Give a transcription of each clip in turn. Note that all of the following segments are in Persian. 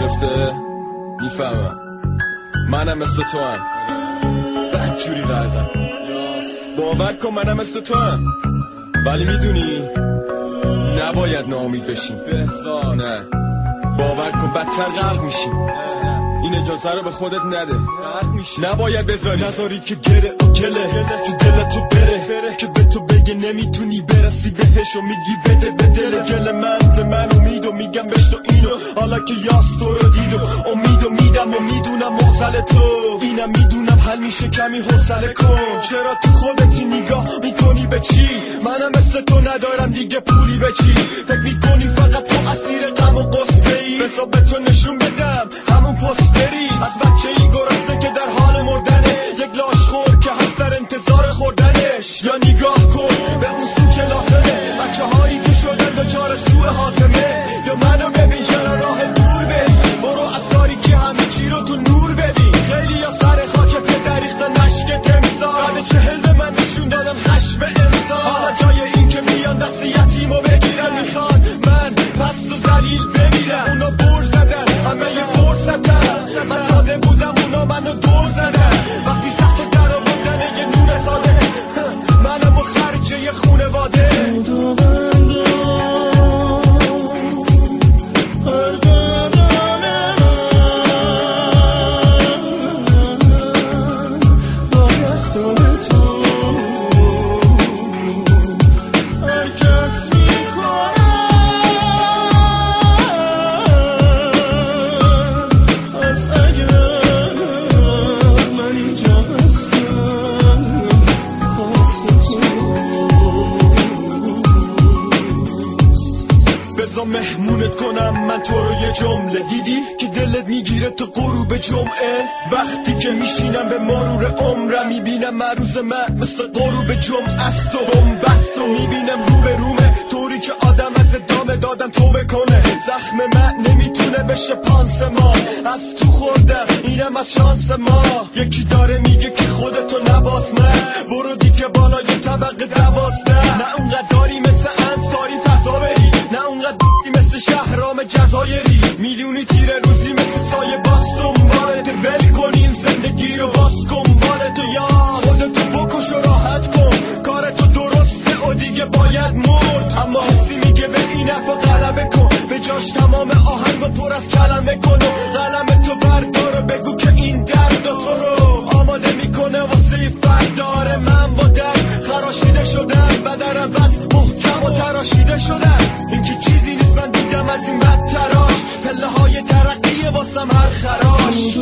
گرفته میفهمم منم مثل تو هم بدجوری غرقم باور کن منم مثل تو هم ولی میدونی نباید ناامید بشیم نه باور کن بدتر غرق میشیم این اجازه رو به خودت نده نباید نذاری که گره و گله تو دلت تو بره که به تو بگه نمیتونی برسی بهش و میگی بده به دل گل من امید و میگم بشنو اینو حالا که یاس تو رو دید و امید و میدم و میدونم مغزل تو اینم میدونم حل میشه کمی حوصله کن چرا تو خودتی نگاه میکنی به چی منم مثل تو ندارم دیگه پولی به چی فکر میکنی فقط تو اسیر غم و قصه ای بذار به تو نشون بدم همون پستری از بچه ای گرسنه که در حال مردنه یک لاش خور که هست در انتظار خوردنش یا نگاه کن به اون سو که لازمه بچه هایی که شدن دچار سوء هاضمه یا منو ببین چرا راه دور بری برو از تاریکی همه چی رو تو نور ببین خیلی یا سر خاک پدر ریختن نشک تمثال بعد 40 به من نشون دادن خشم انسان حالا جای این که میان دست یتیمو بگیرن میخوان من پست و ذلیل بمیرم اونا بر زدن همه یه فرصتن من ساده بودم اونا منو دور زدن وقتی سخت در آوردن یه نور ساده منم و خرجه یه خونواده مهمونت کنم من تو رو یه جمله دیدی که دلت میگیره تو غروب جمعه وقتی که میشینم به مرور عمرم میبینم مروز من مثل غروب جمعه است و بمبست و میبینم رو به رومه طوری که آدم از ادامه دادن توبه کنه زخم من نمیتونه بشه پانسمان از تو خوردم اینم از شانس ما یکی داره میگه که خودتو نباس نه برو دیگه بالای طبقه 12 نه اونقدر داری مثل انصاری فضا بری نه اونقدر مثل شهرام جزایری میدونی تیر روزی مثل سایه باز دنبالت ولی کن این زندگی رو باز کن بالتو یا خودتو بکش و راحت کن کارتو درسته و دیگه باید مرد اما حسی میگه به این افا غلبه کن به جاش تمام آهنگو پر از کلمه کن و قلمتو بردار و بگو که این درد تو رو آماده میکنه واسه فرداره من با درد خراشیده شدم و در عوض محکم و تراشیده شدم این که چیزی نیست من دیدم از این بدتراش پله های ترقیه واسم هر خراش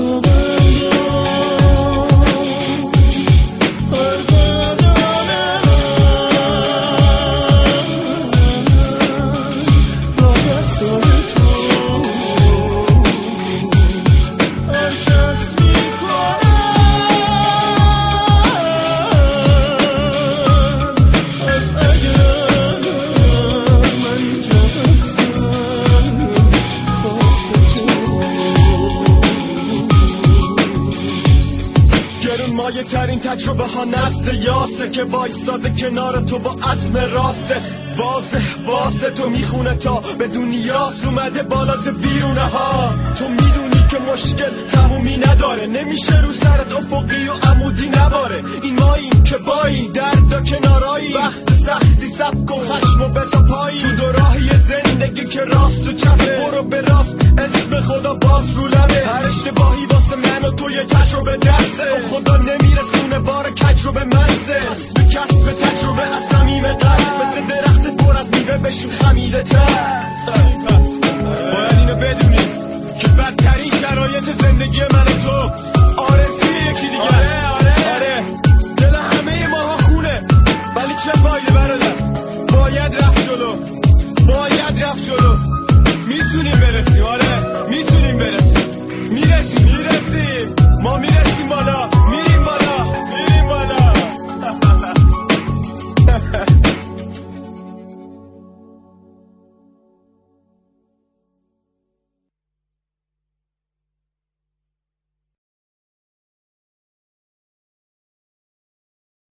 مایه ترین تجربه ها نزد یاسه که وایساده کنار تو با عزم راسه واضح تو میخونه تا به دنیاس اومده بالا ز بیرونه ها تو میدونی که مشکل تمومی نداره نمیشه رو سرت افقی و عمودی نباره این ماییم که بایی درد و کنارایی وقت سختی سب کن خشم و بزا پایی تو دو راهی زندگی که راست و چپه برو به راست اسم خدا باز رو لبه هر اشتباهی واسه من و تو یه تجربه درسه خدا نمیرسونه بار کج رو به منزه کسب تجربه از صمیم قلب مثل درخت پر از میوه بشین خمیده تر باید اینو بدونی که بدترین شرایط زندگی من و تو آرزوی یکی دیگه آره دل همه ماها خونه ولی چه فایده برادر باید رفت جلو میتونیم برسیم آره